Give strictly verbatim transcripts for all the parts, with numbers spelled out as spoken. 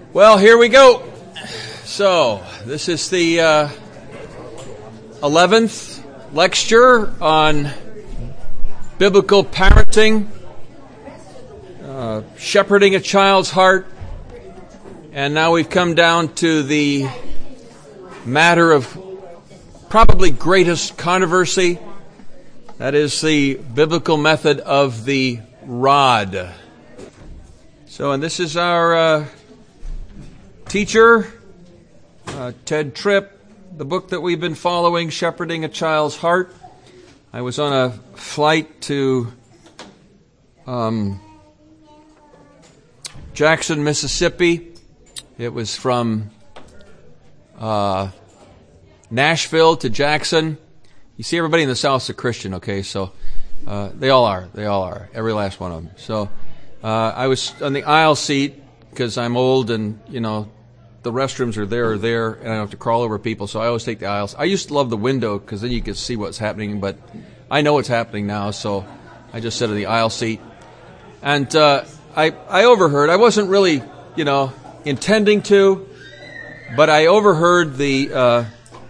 Well, here we go. So, this is the uh, eleventh lecture on biblical parenting, uh, shepherding a child's heart, and now we've come down to the matter of probably greatest controversy. That is the biblical method of the rod. So, and this is our uh, teacher, uh, Ted Tripp, the book that we've been following, Shepherding a Child's Heart. I was on a flight to um, Jackson, Mississippi. It was from uh, Nashville to Jackson. You see, everybody in the South's a Christian, okay? So uh, they all are. They all are. Every last one of them. So uh, I was on the aisle seat because I'm old and, you know, the restrooms are there or there, and I don't have to crawl over people, so I always take the aisles. I used to love the window because then you could see what's happening, but I know what's happening now, so I just sit in the aisle seat. And uh, I I overheard, I wasn't really, you know, intending to, but I overheard the uh,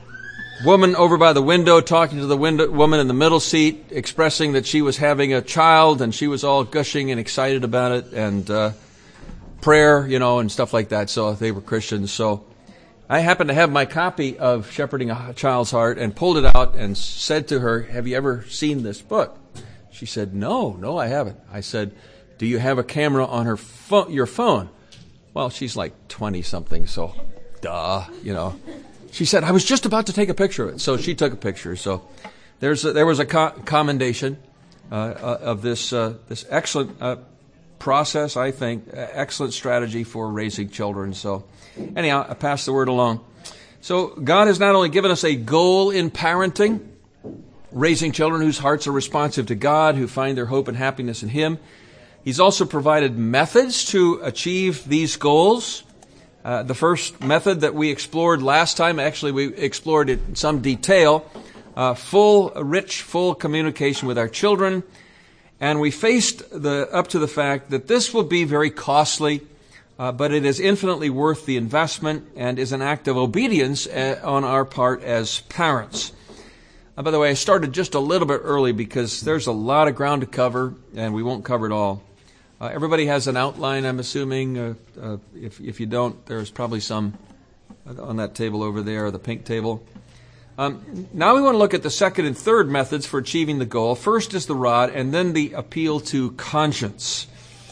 woman over by the window talking to the window, woman in the middle seat, expressing that she was having a child, and she was all gushing and excited about it, and uh, prayer, you know, and stuff like that. So they were Christians. So I happened to have my copy of Shepherding a Child's Heart and pulled it out and said to her, "Have you ever seen this book?" She said, "No, no, I haven't." I said, "Do you have a camera on her pho- your phone?" Well, she's like twenty something, so duh, you know. She said, "I was just about to take a picture of it." So she took a picture. So there's a, there was a co- commendation uh, uh, of this uh, this excellent uh, process, I think, excellent strategy for raising children. So anyhow, I pass the word along. So God has not only given us a goal in parenting, raising children whose hearts are responsive to God, who find their hope and happiness in Him. He's also provided methods to achieve these goals. Uh, the first method that we explored last time, actually we explored it in some detail, uh, full, rich, full communication with our children. And we faced the, up to the fact that this will be very costly, uh, but it is infinitely worth the investment and is an act of obedience uh, on our part as parents. Uh, by the way, I started just a little bit early because there's a lot of ground to cover, and we won't cover it all. Uh, everybody has an outline, I'm assuming. Uh, uh, if, if you don't, there's probably some on that table over there, the pink table. Um, now we want to look at the second and third methods for achieving the goal. First is the rod, and then the appeal to conscience.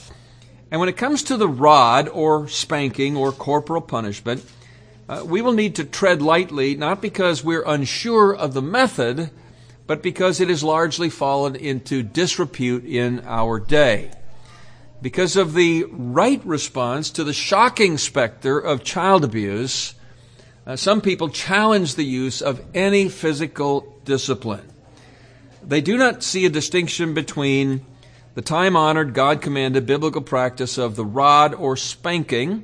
And when it comes to the rod, or spanking, or corporal punishment, uh, we will need to tread lightly, not because we're unsure of the method, but because it has largely fallen into disrepute in our day. Because of the right response to the shocking specter of child abuse, Uh, some people challenge the use of any physical discipline. They do not see a distinction between the time-honored, God-commanded biblical practice of the rod or spanking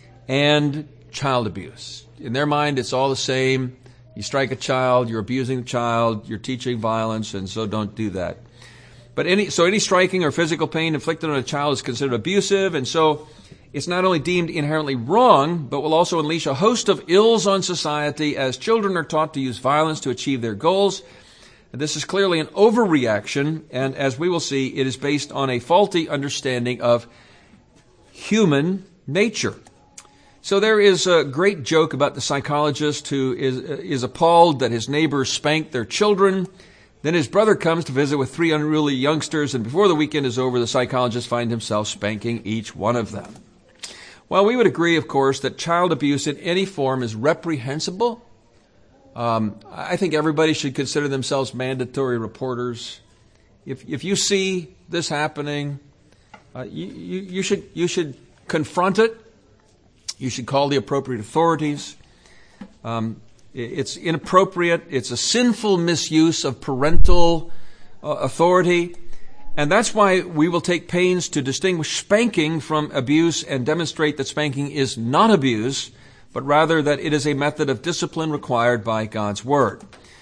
and child abuse. In their mind, it's all the same. You strike a child, you're abusing the child, you're teaching violence, and so don't do that. But any so any striking or physical pain inflicted on a child is considered abusive, and so it's not only deemed inherently wrong, but will also unleash a host of ills on society as children are taught to use violence to achieve their goals. And this is clearly an overreaction, and as we will see, it is based on a faulty understanding of human nature. So there is a great joke about the psychologist who is, is appalled that his neighbors spank their children. Then his brother comes to visit with three unruly youngsters, and before the weekend is over, the psychologist finds himself spanking each one of them. Well, we would agree, of course, that child abuse in any form is reprehensible. Um, I think everybody should consider themselves mandatory reporters. If if you see this happening, uh, you, you, you should you should confront it. You should call the appropriate authorities. Um, it's inappropriate. It's a sinful misuse of parental uh, authority. And that's why we will take pains to distinguish spanking from abuse and demonstrate that spanking is not abuse, but rather that it is a method of discipline required by God's Word.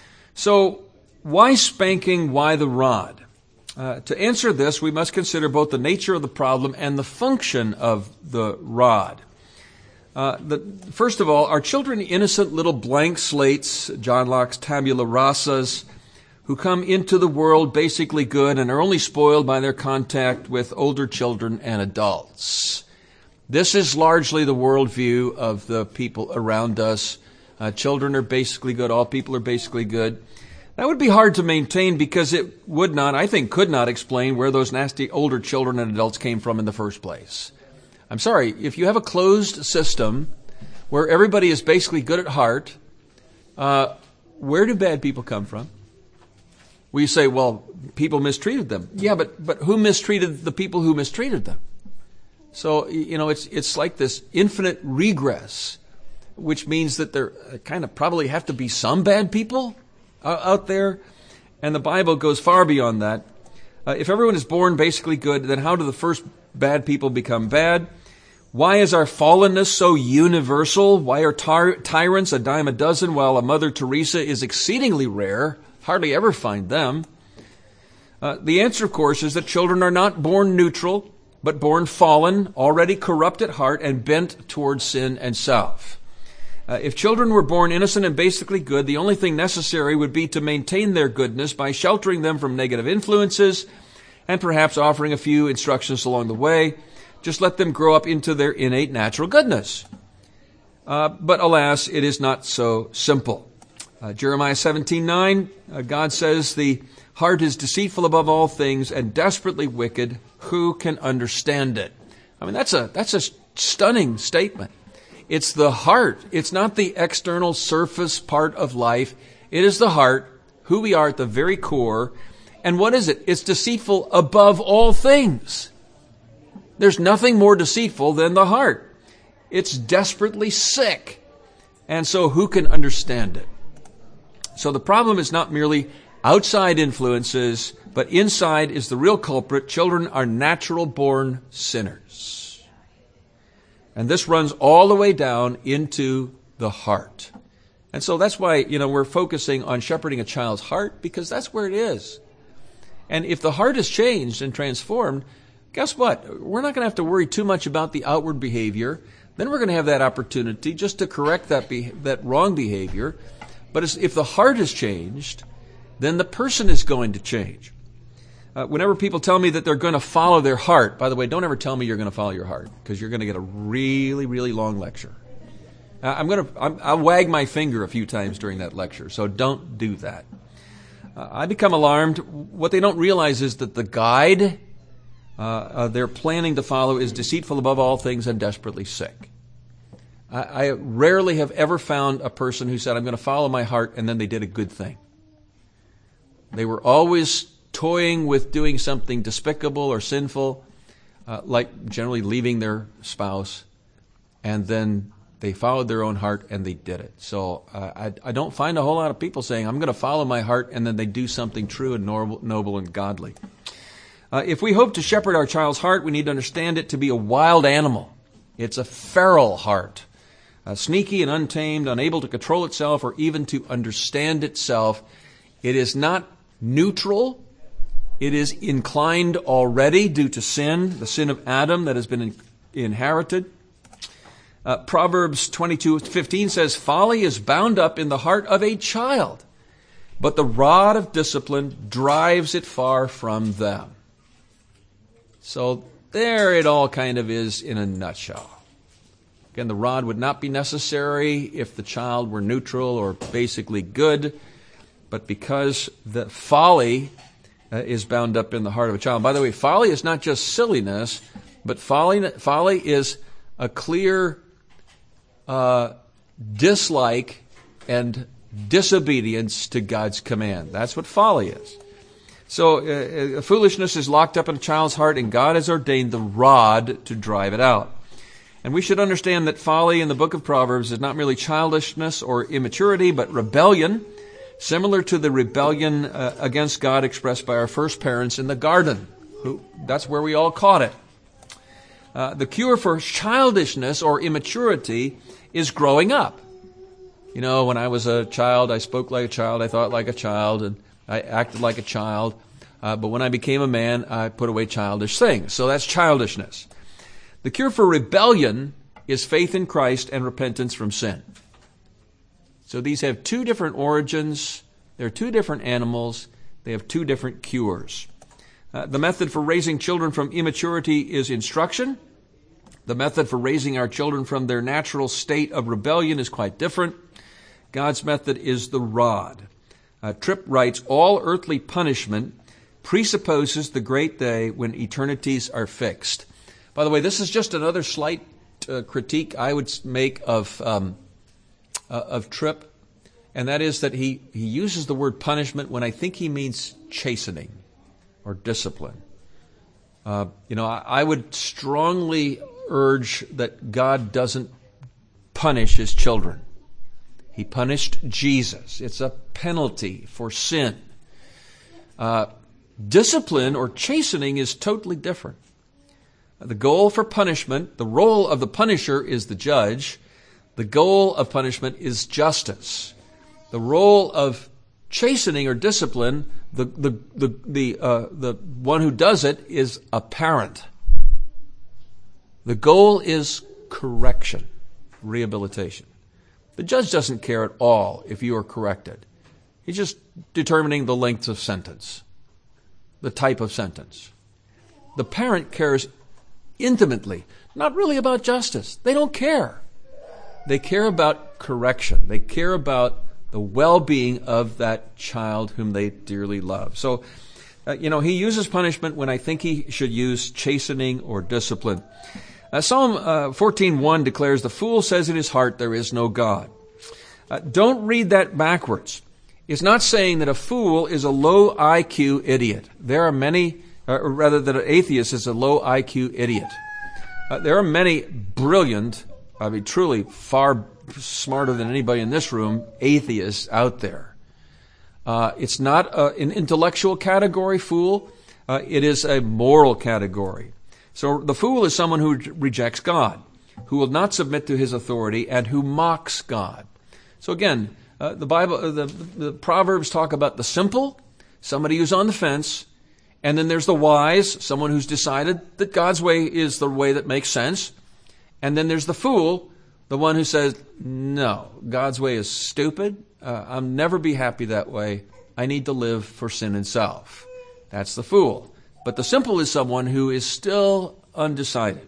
So, why spanking? Why the rod? Uh, to answer this, we must consider both the nature of the problem and the function of the rod. Uh, the, first of all, are children innocent little blank slates, John Locke's tabula rasas, who come into the world basically good and are only spoiled by their contact with older children and adults? This is largely the worldview of the people around us. Uh, children are basically good. All people are basically good. That would be hard to maintain because it would not, I think, could not explain where those nasty older children and adults came from in the first place. I'm sorry, if you have a closed system where everybody is basically good at heart, uh, where do bad people come from? Well, you say, well, people mistreated them. Yeah, but, but who mistreated the people who mistreated them? So, you know, it's, it's like this infinite regress, which means that there kind of probably have to be some bad people out there. And the Bible goes far beyond that. Uh, if everyone is born basically good, then how do the first bad people become bad? Why is our fallenness so universal? Why are tar- tyrants a dime a dozen while a Mother Teresa is exceedingly rare? Hardly ever find them. Uh, the answer, of course, is that children are not born neutral, but born fallen, already corrupt at heart, and bent towards sin and self. Uh, if children were born innocent and basically good, the only thing necessary would be to maintain their goodness by sheltering them from negative influences and perhaps offering a few instructions along the way. Just let them grow up into their innate natural goodness. Uh, but alas, it is not so simple. Uh, Jeremiah seventeen nine, uh, God says, the heart is deceitful above all things and desperately wicked. Who can understand it? I mean, that's a, that's a stunning statement. It's the heart. It's not the external surface part of life. It is the heart, who we are at the very core. And what is it? It's deceitful above all things. There's nothing more deceitful than the heart. It's desperately sick. And so who can understand it? So the problem is not merely outside influences, but inside is the real culprit. Children are natural born sinners. And this runs all the way down into the heart. And so that's why, you know, we're focusing on shepherding a child's heart, because that's where it is. And if the heart is changed and transformed, guess what? We're not going to have to worry too much about the outward behavior. Then we're going to have that opportunity just to correct that be- that wrong behavior. But if the heart is changed, then the person is going to change. Uh, whenever people tell me that they're going to follow their heart, by the way, don't ever tell me you're going to follow your heart, because you're going to get a really, really long lecture. Uh, I'm going to, I'm, I'll wag my finger a few times during that lecture, so don't do that. Uh, I become alarmed. What they don't realize is that the guide uh, uh, they're planning to follow is deceitful above all things and desperately sick. I, I rarely have ever found a person who said, I'm going to follow my heart, and then they did a good thing. They were always toying with doing something despicable or sinful, uh, like generally leaving their spouse, and then they followed their own heart and they did it. So uh, I, I don't find a whole lot of people saying, I'm going to follow my heart, and then they do something true and noble, noble and godly. Uh, if we hope to shepherd our child's heart, we need to understand it to be a wild animal. It's a feral heart, uh, sneaky and untamed, unable to control itself or even to understand itself. It is not neutral. It is inclined already due to sin, the sin of Adam that has been in, inherited. Uh, Proverbs twenty-two fifteen says, folly is bound up in the heart of a child, but the rod of discipline drives it far from them. So there it all kind of is in a nutshell. Again, the rod would not be necessary if the child were neutral or basically good, but because the folly uh, is bound up in the heart of a child. By the way, folly is not just silliness, but folly, folly is a clear uh, dislike and disobedience to God's command. That's what folly is. So uh, foolishness is locked up in a child's heart, and God has ordained the rod to drive it out. And we should understand that folly in the book of Proverbs is not merely childishness or immaturity, but rebellion, similar to the rebellion uh, against God expressed by our first parents in the garden. Who, that's where we all caught it. Uh, the cure for childishness or immaturity is growing up. You know, when I was a child, I spoke like a child, I thought like a child, and I acted like a child. Uh, but when I became a man, I put away childish things. So that's childishness. The cure for rebellion is faith in Christ and repentance from sin. So these have two different origins. They're two different animals. They have two different cures. Uh, the method for raising children from immaturity is instruction. The method for raising our children from their natural state of rebellion is quite different. God's method is the rod. Uh, Tripp writes, all earthly punishment presupposes the great day when eternities are fixed. By the way, this is just another slight uh, critique I would make of um, uh, of Tripp, and that is that he, he uses the word punishment when I think he means chastening or discipline. Uh, you know, I, I would strongly urge that God doesn't punish his children. He punished Jesus. It's a penalty for sin. Uh, discipline or chastening is totally different. The goal for punishment, the role of the punisher is the judge. The goal of punishment is justice. The role of chastening or discipline, the the the the uh, the one who does it is a parent. The goal is correction, rehabilitation. The judge doesn't care at all if you are corrected. He's just determining the length of sentence, the type of sentence. The parent cares intimately, not really about justice. They don't care. They care about correction. They care about the well-being of that child whom they dearly love. So, uh, you know, he uses punishment when I think he should use chastening or discipline. Uh, Psalm uh, fourteen one declares, the fool says in his heart, there is no God. Uh, don't read that backwards. It's not saying that a fool is a low I Q idiot. There are many, uh, or rather that an atheist is a low I Q idiot. Uh, there are many brilliant, I mean truly far smarter than anybody in this room, atheists out there. Uh, it's not uh, an intellectual category, fool. Uh, it is a moral category. So the fool is someone who rejects God, who will not submit to his authority, and who mocks God. So again, uh, the Bible, uh, the, the Proverbs talk about the simple, somebody who's on the fence, and then there's the wise, someone who's decided that God's way is the way that makes sense, and then there's the fool, the one who says, no, God's way is stupid. Uh, I'll never be happy that way. I need to live for sin and self. That's the fool. But the simple is someone who is still undecided.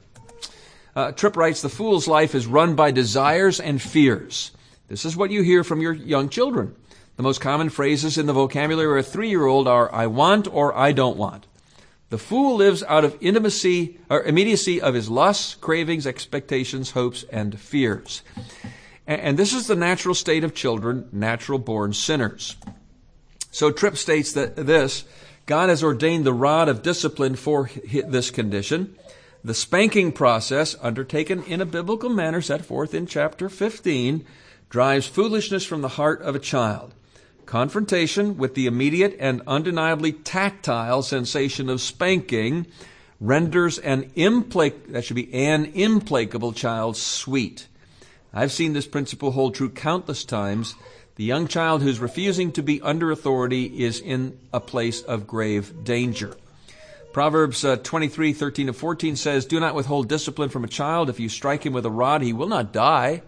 Uh, Tripp writes, the fool's life is run by desires and fears. This is what you hear from your young children. The most common phrases in the vocabulary of a three-year-old are, I want or I don't want. The fool lives out of intimacy or immediacy of his lusts, cravings, expectations, hopes, and fears. And, and this is the natural state of children, natural-born sinners. So Tripp states that this, God has ordained the rod of discipline for this condition. The spanking process, undertaken in a biblical manner set forth in chapter fifteen, drives foolishness from the heart of a child. Confrontation with the immediate and undeniably tactile sensation of spanking renders an implac- that should be an implacable child sweet. I've seen this principle hold true countless times. The young child who's refusing to be under authority is in a place of grave danger. Proverbs uh, twenty-three, thirteen to fourteen says, do not withhold discipline from a child. If you strike him with a rod, he will not die.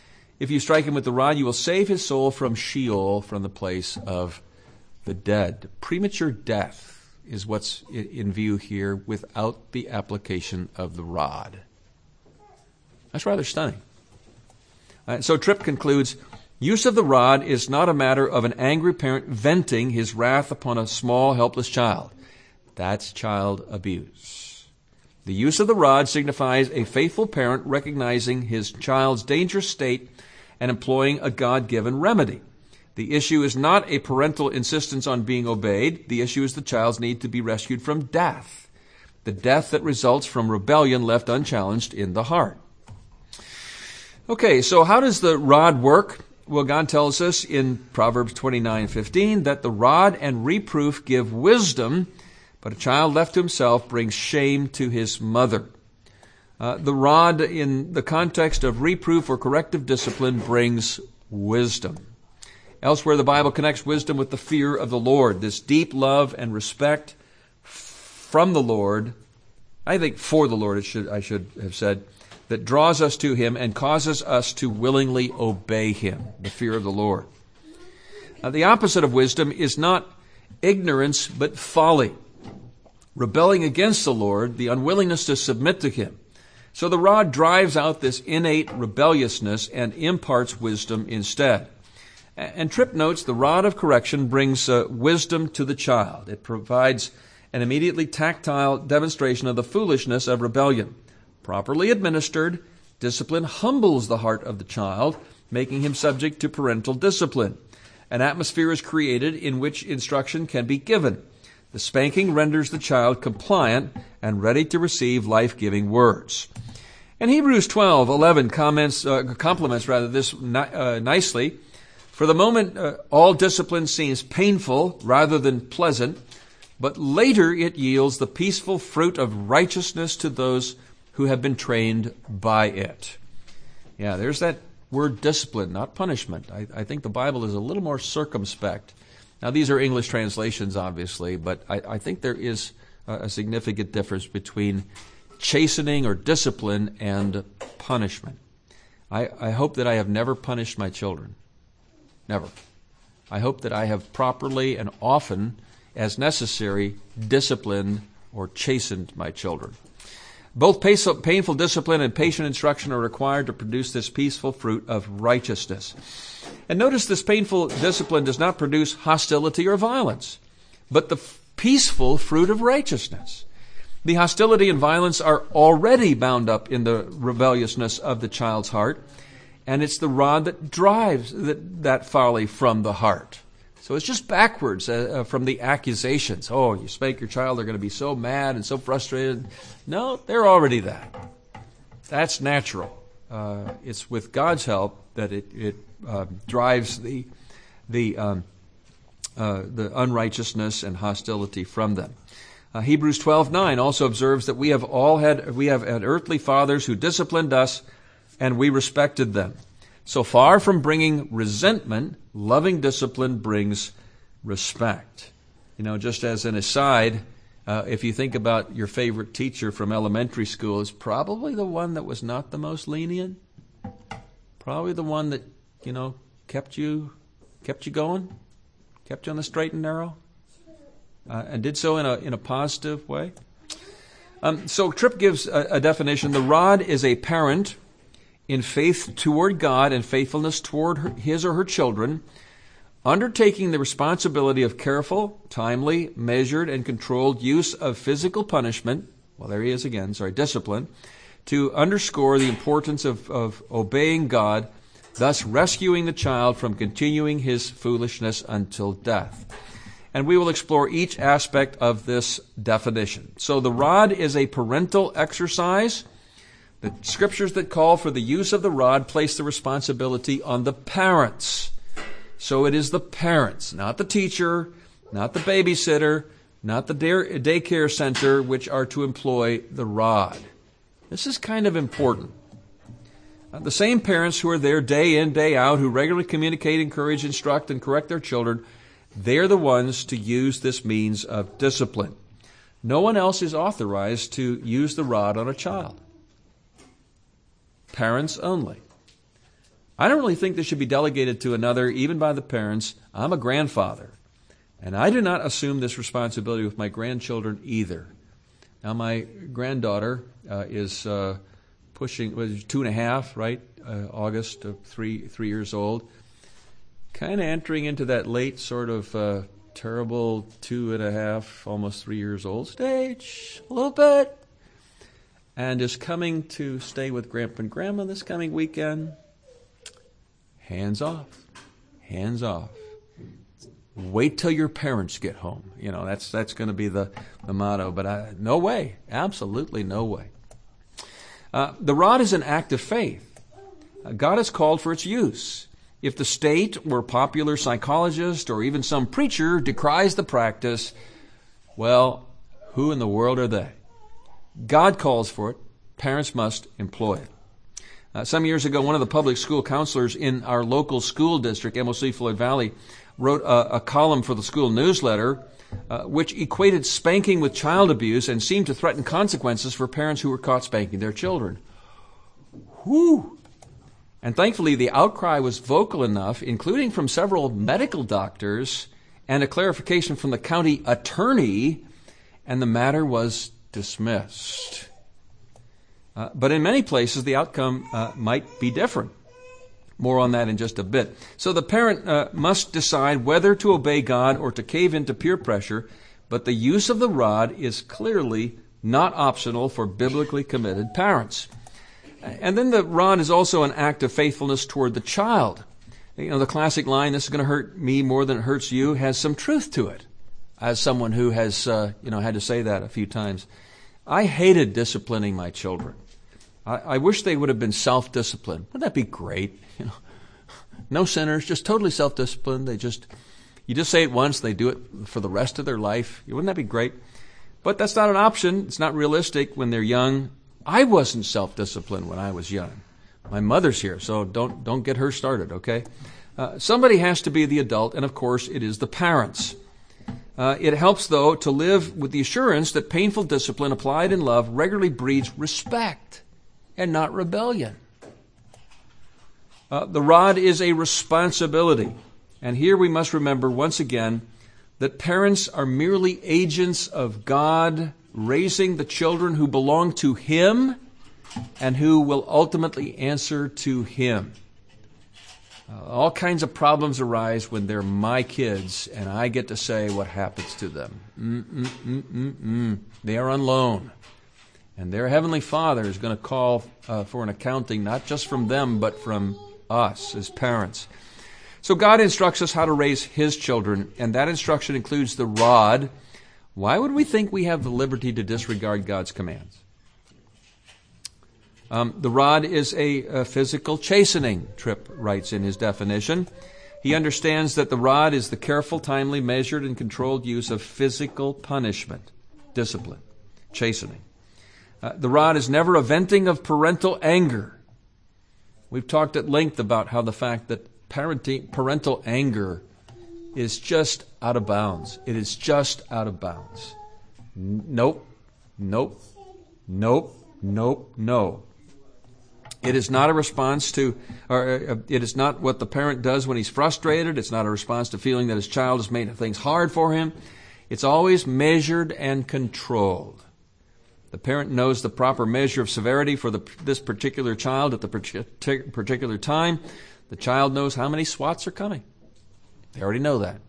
If you strike him with the rod, you will save his soul from Sheol, from the place of the dead. Premature death is what's in view here without the application of the rod. That's rather stunning. Uh, so Tripp concludes, use of the rod is not a matter of an angry parent venting his wrath upon a small, helpless child. That's child abuse. The use of the rod signifies a faithful parent recognizing his child's dangerous state and employing a God-given remedy. The issue is not a parental insistence on being obeyed. The issue is the child's need to be rescued from death, the death that results from rebellion left unchallenged in the heart. Okay, so how does the rod work? Well, God tells us in Proverbs twenty-nine fifteen that the rod and reproof give wisdom, but a child left to himself brings shame to his mother. Uh, the rod in the context of reproof or corrective discipline brings wisdom. Elsewhere, the Bible connects wisdom with the fear of the Lord, this deep love and respect from the Lord. I think for the Lord, it should, I should have said, that draws us to him and causes us to willingly obey him, the fear of the Lord. Now, the opposite of wisdom is not ignorance, but folly. Rebelling against the Lord, the unwillingness to submit to him. So the rod drives out this innate rebelliousness and imparts wisdom instead. And Tripp notes the rod of correction brings uh, wisdom to the child. It provides an immediately tactile demonstration of the foolishness of rebellion. Properly administered, discipline humbles the heart of the child, making him subject to parental discipline. An atmosphere is created in which instruction can be given. The spanking renders the child compliant and ready to receive life-giving words. And Hebrews twelve eleven comments, uh, complements rather this ni- uh, nicely. For the moment, uh, all discipline seems painful rather than pleasant, but later it yields the peaceful fruit of righteousness to those who have been trained by it. Yeah, there's that word discipline, not punishment. I, I think the Bible is a little more circumspect. Now, these are English translations, obviously, but I, I think there is a, a significant difference between chastening or discipline and punishment. I, I hope that I have never punished my children. Never. I hope that I have properly and often, as necessary, disciplined or chastened my children. Both painful discipline and patient instruction are required to produce this peaceful fruit of righteousness. And notice this painful discipline does not produce hostility or violence, but the peaceful fruit of righteousness. The hostility and violence are already bound up in the rebelliousness of the child's heart, and it's the rod that drives that, that folly from the heart. So it's just backwards uh, from the accusations. Oh, you spank your child, they're going to be so mad and so frustrated. No, they're already that. That's natural. Uh, it's with God's help that it, it uh, drives the the um, uh, the unrighteousness and hostility from them. Uh, Hebrews twelve nine also observes that we have all had we have had earthly fathers who disciplined us, and we respected them. So far from bringing resentment, loving discipline brings respect. You know, just as an aside, uh, if you think about your favorite teacher from elementary school, is probably the one that was not the most lenient. Probably the one that, you know, kept you kept you going, kept you on the straight and narrow, uh, and did so in a in a positive way. Um, so Tripp gives a, a definition. The rod is a parent in faith toward God and faithfulness toward her, his or her children, undertaking the responsibility of careful, timely, measured, and controlled use of physical punishment, well, there he is again, sorry, discipline, to underscore the importance of, of obeying God, thus rescuing the child from continuing his foolishness until death. And we will explore each aspect of this definition. So the rod is a parental exercise. The scriptures that call for the use of the rod place the responsibility on the parents. So it is the parents, not the teacher, not the babysitter, not the daycare center, which are to employ the rod. This is kind of important. Uh, the same parents who are there day in, day out, who regularly communicate, encourage, instruct, and correct their children, they're the ones to use this means of discipline. No one else is authorized to use the rod on a child. Parents only. I don't really think this should be delegated to another, even by the parents. I'm a grandfather, and I do not assume this responsibility with my grandchildren either. Now, my granddaughter uh, is uh, pushing, was two and a half, right? Uh, August, uh, three three years old. Kind of entering into that late sort of uh, terrible two and a half, almost three years old stage, a little bit. And is coming to stay with Grandpa and Grandma this coming weekend. Hands off. Hands off. Wait till your parents get home. You know, that's that's going to be the, the motto. But I, no way. Absolutely no way. Uh, the rod is an act of faith. Uh, God has called for its use. If the state or popular psychologist or even some preacher decries the practice, well, who in the world are they? God calls for it. Parents must employ it. Uh, some years ago, one of the public school counselors in our local school district, M O C Floyd Valley, wrote a, a column for the school newsletter uh, which equated spanking with child abuse and seemed to threaten consequences for parents who were caught spanking their children. Whew. And thankfully, the outcry was vocal enough, including from several medical doctors and a clarification from the county attorney, and the matter was dismissed. Uh, but in many places, the outcome uh, might be different. More on that in just a bit. So the parent uh, must decide whether to obey God or to cave into peer pressure, but the use of the rod is clearly not optional for biblically committed parents. And then the rod is also an act of faithfulness toward the child. You know, the classic line, "This is going to hurt me more than it hurts you," has some truth to it. As someone who has, uh, you know, had to say that a few times. I hated disciplining my children. I, I wish they would have been self-disciplined. Wouldn't that be great? You know, no sinners, just totally self-disciplined. They just, you just say it once, they do it for the rest of their life. Wouldn't that be great? But that's not an option. It's not realistic when they're young. I wasn't self-disciplined when I was young. My mother's here, so don't don't get her started, okay? Uh, somebody has to be the adult, and of course it is the parents. Uh, it helps, though, to live with the assurance that painful discipline applied in love regularly breeds respect and not rebellion. Uh, the rod is a responsibility. And here we must remember once again that parents are merely agents of God, raising the children who belong to Him and who will ultimately answer to Him. Uh, all kinds of problems arise when they're my kids and I get to say what happens to them. Mm-mm-mm-mm-mm. They are on loan. And their Heavenly Father is going to call uh, for an accounting, not just from them, but from us as parents. So God instructs us how to raise His children, and that instruction includes the rod. Why would we think we have the liberty to disregard God's commands? Um, the rod is a, a physical chastening, Tripp writes in his definition. He understands that the rod is the careful, timely, measured, and controlled use of physical punishment, discipline, chastening. Uh, the rod is never a venting of parental anger. We've talked at length about how the fact that parenting, parental anger is just out of bounds. It is just out of bounds. N- nope, nope, nope, nope, no. It is not a response to, or uh, it is not what the parent does when he's frustrated. It's not a response to feeling that his child has made things hard for him. It's always measured and controlled. The parent knows the proper measure of severity for the, this particular child at the particular time. The child knows how many swats are coming. They already know that.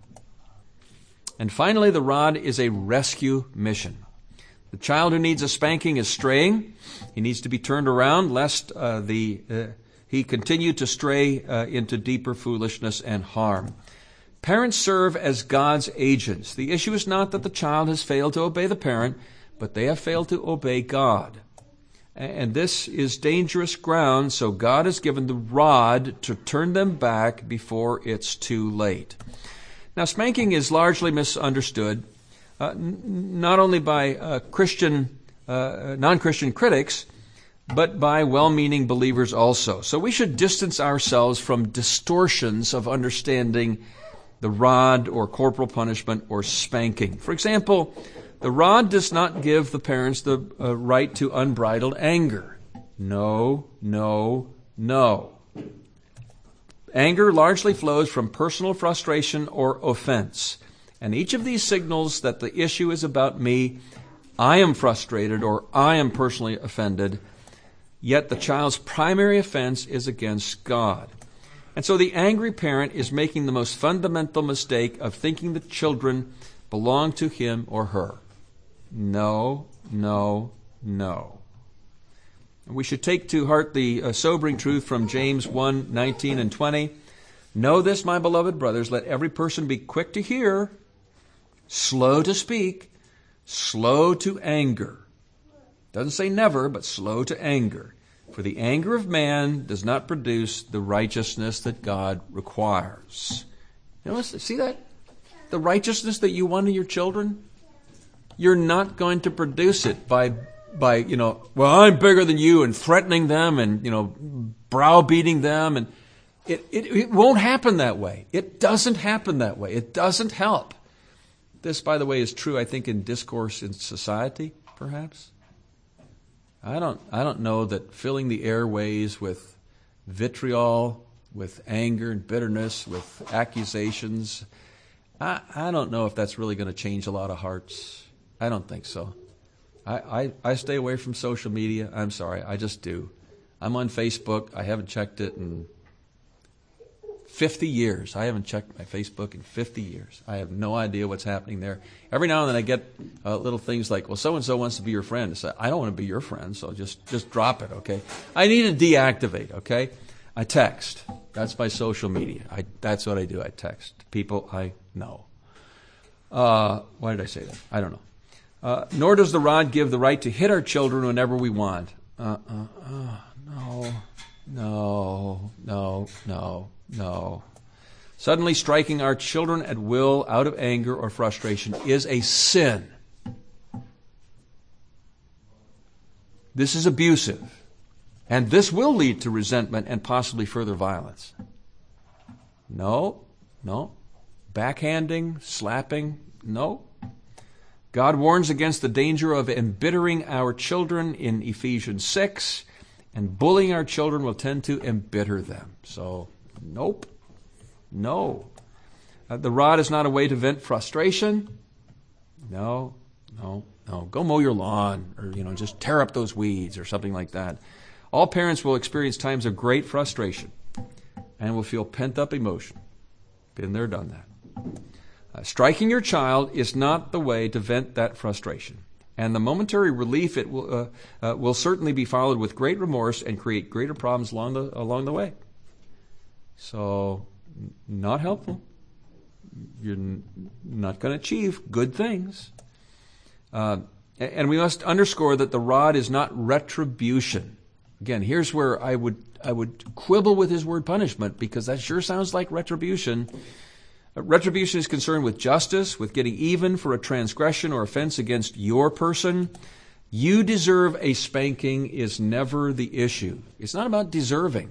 And finally, the rod is a rescue mission. The child who needs a spanking is straying. He needs to be turned around lest uh, the uh, he continue to stray uh, into deeper foolishness and harm. Parents serve as God's agents. The issue is not that the child has failed to obey the parent, but they have failed to obey God. And this is dangerous ground, so God has given the rod to turn them back before it's too late. Now, spanking is largely misunderstood, uh, n- not only by uh, Christian, uh, non-Christian critics, but by well-meaning believers also. So we should distance ourselves from distortions of understanding the rod or corporal punishment or spanking. For example, the rod does not give the parents the uh, right to unbridled anger. No, no, no. Anger largely flows from personal frustration or offense. And each of these signals that the issue is about me, I am frustrated or I am personally offended, yet the child's primary offense is against God. And so the angry parent is making the most fundamental mistake of thinking the children belong to him or her. No, no, no. We should take to heart the uh, sobering truth from James one, nineteen and twenty. Know this, my beloved brothers, let every person be quick to hear, slow to speak, slow to anger. Doesn't say never, but slow to anger. For the anger of man does not produce the righteousness that God requires. You know, see that? The righteousness that you want in your children? You're not going to produce it by, by, you know, well, I'm bigger than you, and threatening them and, you know, browbeating them. And it, it, it won't happen that way. It doesn't happen that way. It doesn't help. This, by the way, is true, I think, in discourse in society, perhaps. I don't, I don't know that filling the airways with vitriol, with anger and bitterness, with accusations, I, I don't know if that's really going to change a lot of hearts. I don't think so. I, I, I stay away from social media. I'm sorry, I just do. I'm on Facebook. I haven't checked it in fifty years. I haven't checked my Facebook in fifty years. I have no idea what's happening there. Every now and then I get uh, little things like, well, so-and-so wants to be your friend. I say, I don't want to be your friend, so just, just drop it, okay? I need to deactivate, okay? I text. That's my social media. I, that's what I do. I text people I know. Uh, why did I say that? I don't know. Uh, nor does the rod give the right to hit our children whenever we want. Uh, uh, uh, no, no, no, no, no. Suddenly striking our children at will out of anger or frustration is a sin. This is abusive. And this will lead to resentment and possibly further violence. No, no. Backhanding, slapping, no. God warns against the danger of embittering our children in Ephesians six, and bullying our children will tend to embitter them. So, nope. No. Uh, the rod is not a way to vent frustration. No, no, no. Go mow your lawn, or, you know, just tear up those weeds or something like that. All parents will experience times of great frustration and will feel pent-up emotion. Been there, done that. Uh, striking your child is not the way to vent that frustration. And the momentary relief it will uh, uh, will certainly be followed with great remorse and create greater problems along the along the way. So, n- not helpful. You're n- not going to achieve good things. Uh, and we must underscore that the rod is not retribution. Again, here's where I would I would quibble with his word punishment, because that sure sounds like retribution. Uh, retribution is concerned with justice, with getting even for a transgression or offense against your person. You deserve a spanking is never the issue. It's not about deserving.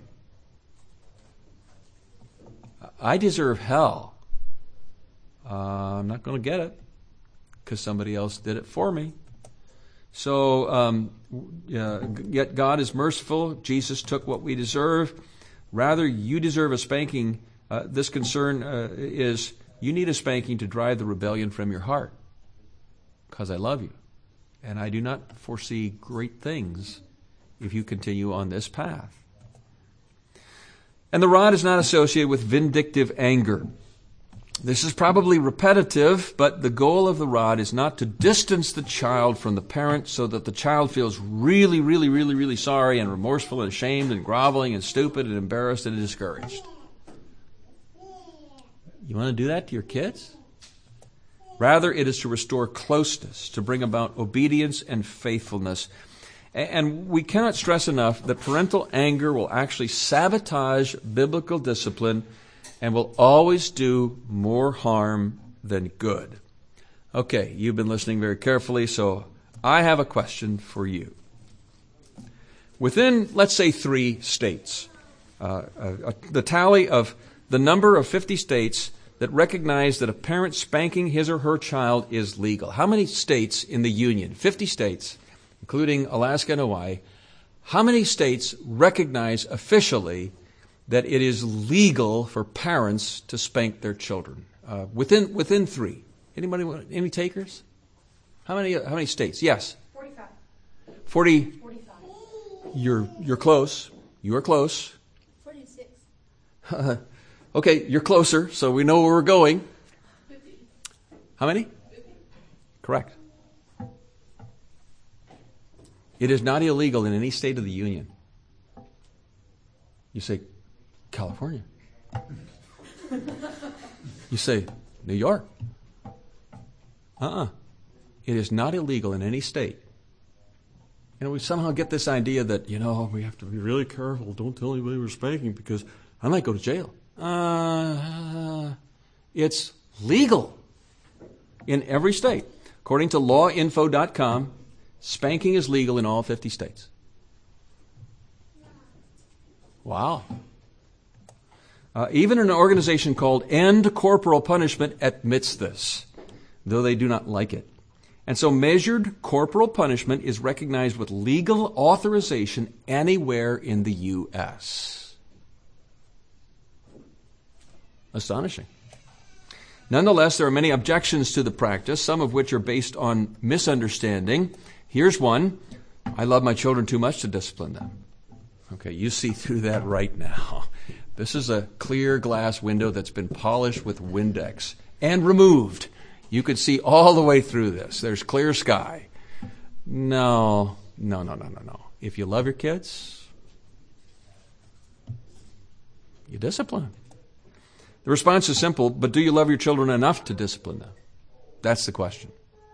I deserve hell. Uh, I'm not going to get it because somebody else did it for me. So, um, uh, yet God is merciful. Jesus took what we deserve. Rather, you deserve a spanking. Uh, this concern uh, is you need a spanking to drive the rebellion from your heart, because I love you. And I do not foresee great things if you continue on this path. And the rod is not associated with vindictive anger. This is probably repetitive, but the goal of the rod is not to distance the child from the parent so that the child feels really, really, really, really sorry and remorseful and ashamed and groveling and stupid and embarrassed and discouraged. You want to do that to your kids? Rather, it is to restore closeness, to bring about obedience and faithfulness. And we cannot stress enough that parental anger will actually sabotage biblical discipline and will always do more harm than good. Okay, you've been listening very carefully, so I have a question for you. Within, let's say, three states, uh, uh, the tally of the number of fifty states that recognize that a parent spanking his or her child is legal. How many states in the Union, fifty states, including Alaska and Hawaii, how many states recognize officially that it is legal for parents to spank their children? Uh, within within three. Anybody? Any takers? How many? How many states? Yes. Forty-five. Forty. Forty-five. You're you're close. You are close. Forty-six. Okay, you're closer, so we know where we're going. Fifty. How many? Fifty. Correct. It is not illegal in any state of the Union. You say, California. You say, New York. Uh-uh. It is not illegal in any state. You know, we somehow get this idea that, you know, we have to be really careful. Don't tell anybody we're spanking because I might go to jail. Uh, it's legal in every state. According to law info dot com, spanking is legal in all fifty states. Wow. Uh, even an organization called End Corporal Punishment admits this, though they do not like it. And so measured corporal punishment is recognized with legal authorization anywhere in the U S Astonishing. Nonetheless, there are many objections to the practice, some of which are based on misunderstanding. Here's one. I love my children too much to discipline them. Okay, you see through that right now. This is a clear glass window that's been polished with Windex and removed. You could see all the way through this. There's clear sky. No, no, no, no, no, no. If you love your kids, you discipline. The response is simple, but do you love your children enough to discipline them? That's the question.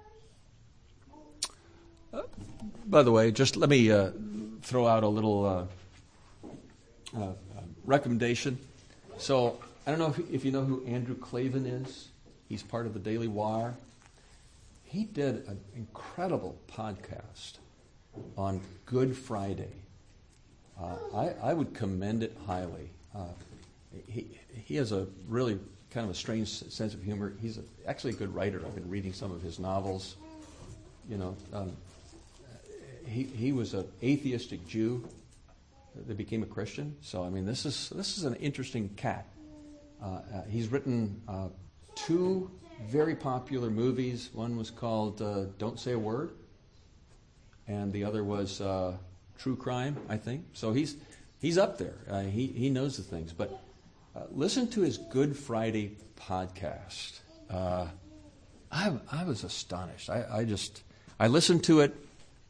Uh, by the way, just let me uh, throw out a little uh, uh, recommendation. So, I don't know if, if you know who Andrew Klavan is. He's part of the Daily Wire. He did an incredible podcast on Good Friday. Uh, I, I would commend it highly. Uh, he, he has a really kind of a strange sense of humor. He's a, actually a good writer. I've been reading some of his novels. You know, um, he he was an atheistic Jew that became a Christian. So I mean, this is this is an interesting cat. Uh, uh, he's written uh, two very popular movies. One was called uh, Don't Say a Word, and the other was uh, True Crime, I think. So he's he's up there. Uh, he he knows the things. But uh, listen to his Good Friday podcast. Uh, I I was astonished. I, I just I listened to it.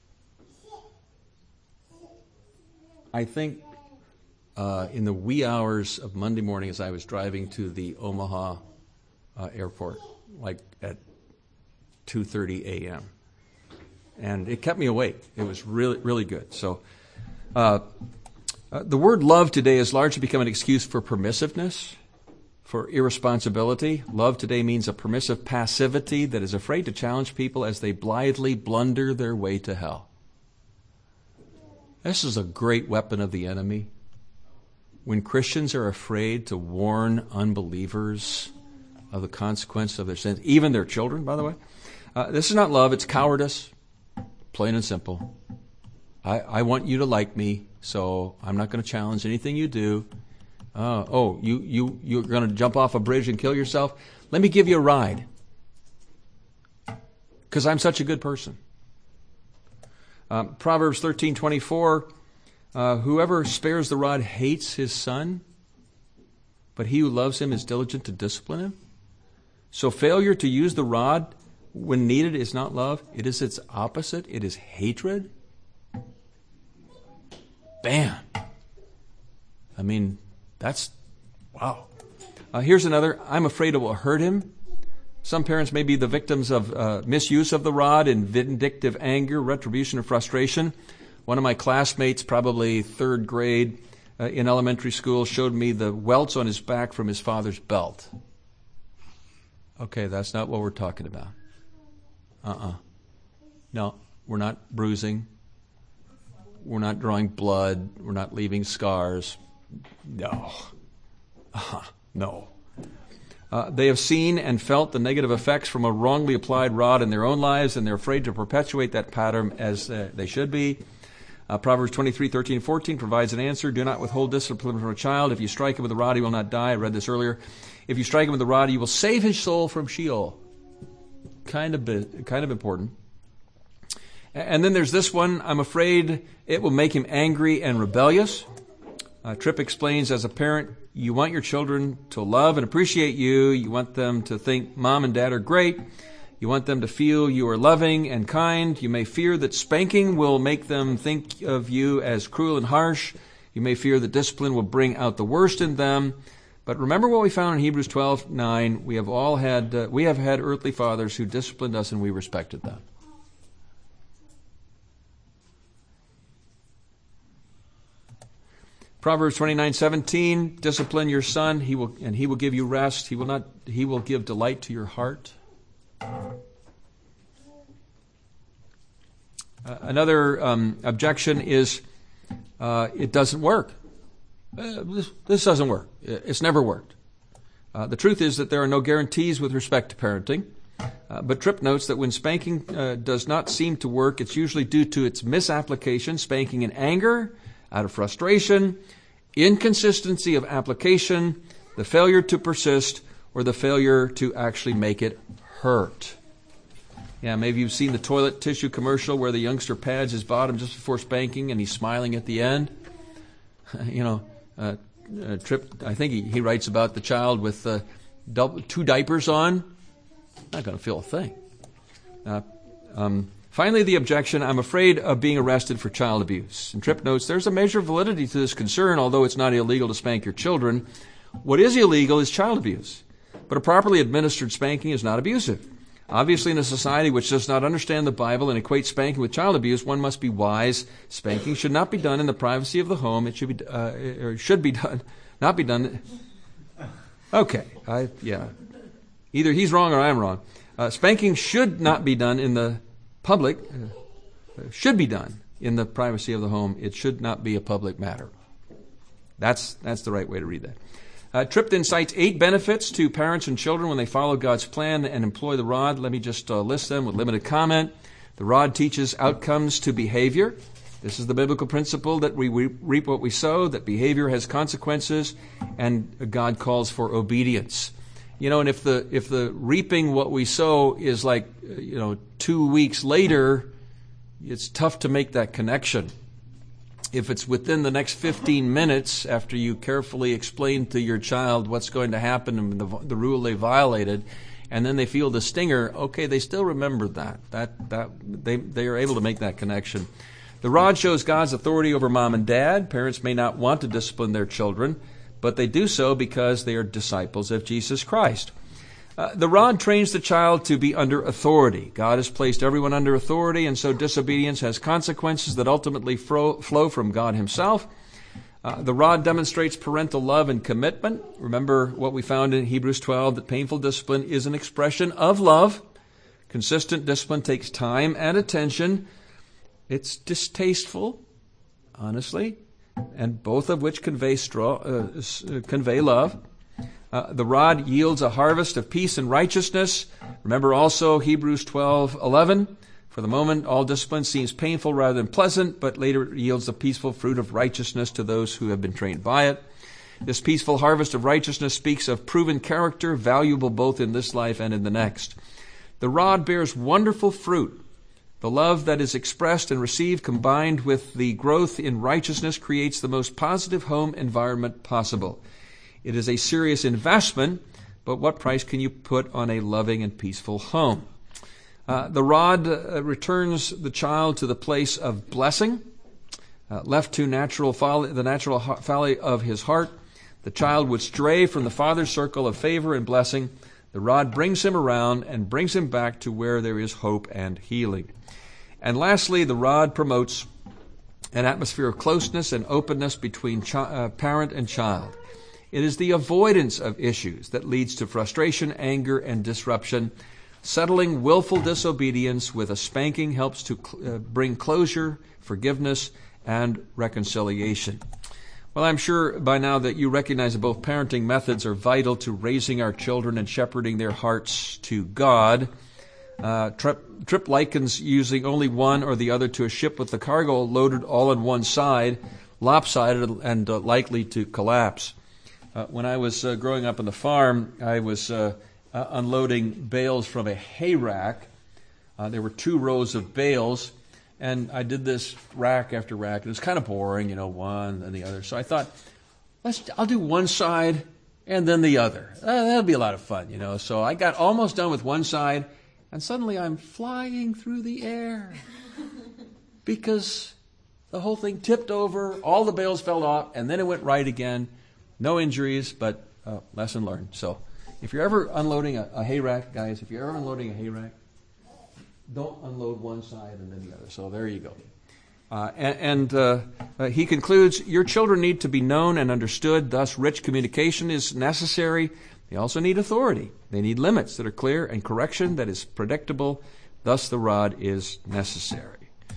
I think uh, in the wee hours of Monday morning as I was driving to the Omaha uh, airport, like at two thirty a.m. And it kept me awake. It was really, really good. So uh, uh, the word love today has largely become an excuse for permissiveness, for irresponsibility. Love today means a permissive passivity that is afraid to challenge people as they blithely blunder their way to hell. This is a great weapon of the enemy. When Christians are afraid to warn unbelievers of the consequence of their sins, even their children, by the way, uh, this is not love, it's cowardice, plain and simple. I, I want you to like me, so I'm not going to challenge anything you do. Uh, oh, you, you, you're going to jump off a bridge and kill yourself? Let me give you a ride, because I'm such a good person. Um, Proverbs thirteen twenty-four, uh, whoever spares the rod hates his son, but he who loves him is diligent to discipline him. So failure to use the rod when needed is not love. It is its opposite. It is hatred. Bam. I mean, that's, wow. Uh, here's another. I'm afraid it will hurt him. Some parents may be the victims of uh, misuse of the rod in vindictive anger, retribution, or frustration. One of my classmates, probably third grade uh, in elementary school, showed me the welts on his back from his father's belt. Okay, that's not what we're talking about. Uh-uh. No, we're not bruising. We're not drawing blood. We're not leaving scars. No. Uh-huh. No. Uh, they have seen and felt the negative effects from a wrongly applied rod in their own lives, and they're afraid to perpetuate that pattern as uh, they should be. Uh, Proverbs twenty-three, thirteen, fourteen provides an answer. Do not withhold discipline from a child. If you strike him with a rod, he will not die. I read this earlier. If you strike him with a rod, you will save his soul from Sheol. Kind of, bit, kind of important. And then there's this one. I'm afraid it will make him angry and rebellious. Uh, Tripp explains, as a parent, you want your children to love and appreciate you. You want them to think mom and dad are great. You want them to feel you are loving and kind. You may fear that spanking will make them think of you as cruel and harsh. You may fear that discipline will bring out the worst in them. But remember what we found in Hebrews twelve nine. We have all had, uh, we have had earthly fathers who disciplined us and we respected them. Proverbs twenty-nine seventeen, discipline your son, he will, and he will give you rest. He will not, he will give delight to your heart. Uh, another um, objection is uh, it doesn't work. Uh, this, this doesn't work. It's never worked. Uh, the truth is that there are no guarantees with respect to parenting. Uh, but Tripp notes that when spanking uh, does not seem to work, it's usually due to its misapplication, spanking in anger, out of frustration, inconsistency of application, the failure to persist, or the failure to actually make it hurt. Yeah, maybe you've seen the toilet tissue commercial where the youngster pads his bottom just before spanking and he's smiling at the end. you know, uh, uh, Tripp, I think he, he writes about the child with uh, double, two diapers on. Not going to feel a thing. Uh, um, finally, the objection, I'm afraid of being arrested for child abuse. And Tripp notes, there's a measure of validity to this concern, although it's not illegal to spank your children. What is illegal is child abuse. But a properly administered spanking is not abusive. Obviously, in a society which does not understand the Bible and equates spanking with child abuse, one must be wise. Spanking should not be done in the privacy of the home. It should be, uh, or should be done, not be done. Okay, I, yeah. Either he's wrong or I'm wrong. Uh, spanking should not be done in the public, uh, should be done in the privacy of the home. It should not be a public matter. That's, that's the right way to read that. Uh, Tripp then cites eight benefits to parents and children when they follow God's plan and employ the rod. Let me just uh, list them with limited comment. The rod teaches outcomes to behavior. This is the biblical principle that we reap what we sow, that behavior has consequences, and God calls for obedience. You know, and if the if the reaping what we sow is like, you know, two weeks later, it's tough to make that connection. If it's within the next fifteen minutes after you carefully explain to your child what's going to happen and the, the rule they violated, and then they feel the stinger, okay, they still remember that. That that they they are able to make that connection. The rod shows God's authority over mom and dad. Parents may not want to discipline their children, but they do so because they are disciples of Jesus Christ. Uh, the rod trains the child to be under authority. God has placed everyone under authority, and so disobedience has consequences that ultimately fro- flow from God himself. Uh, the rod demonstrates parental love and commitment. Remember what we found in Hebrews twelve, that painful discipline is an expression of love. Consistent discipline takes time and attention. It's distasteful, honestly, and both of which convey, straw, uh, convey love. Uh, the rod yields a harvest of peace and righteousness. Remember also Hebrews twelve eleven. For the moment, all discipline seems painful rather than pleasant, but later yields the peaceful fruit of righteousness to those who have been trained by it. This peaceful harvest of righteousness speaks of proven character, valuable both in this life and in the next. The rod bears wonderful fruit. The love that is expressed and received combined with the growth in righteousness creates the most positive home environment possible. It is a serious investment, but what price can you put on a loving and peaceful home? Uh, the rod uh, returns the child to the place of blessing. Uh, left to natural folly, the natural folly of his heart, the child would stray from the father's circle of favor and blessing. The rod brings him around and brings him back to where there is hope and healing. And lastly, the rod promotes an atmosphere of closeness and openness between chi- uh, parent and child. It is the avoidance of issues that leads to frustration, anger, and disruption. Settling willful disobedience with a spanking helps to cl- uh, bring closure, forgiveness, and reconciliation. Well, I'm sure by now that you recognize that both parenting methods are vital to raising our children and shepherding their hearts to God. Uh, Tripp, Tripp likens using only one or the other to a ship with the cargo loaded all on one side, lopsided and uh, likely to collapse. Uh, when I was uh, growing up on the farm, I was uh, uh, unloading bales from a hay rack. Uh, there were two rows of bales, and I did this rack after rack. It was kind of boring, you know, one and the other. So I thought, let's I'll do one side and then the other. Uh, that'll be a lot of fun, you know. So I got almost done with one side, and suddenly I'm flying through the air because the whole thing tipped over, all the bales fell off, and then it went right again. No injuries, but uh, lesson learned. So if you're ever unloading a, a hay rack, guys, if you're ever unloading a hay rack, don't unload one side and then the other. So there you go. Uh, and and uh, uh, he concludes, your children need to be known and understood. Thus, rich communication is necessary. They also need authority. They need limits that are clear and correction that is predictable. Thus, the rod is necessary.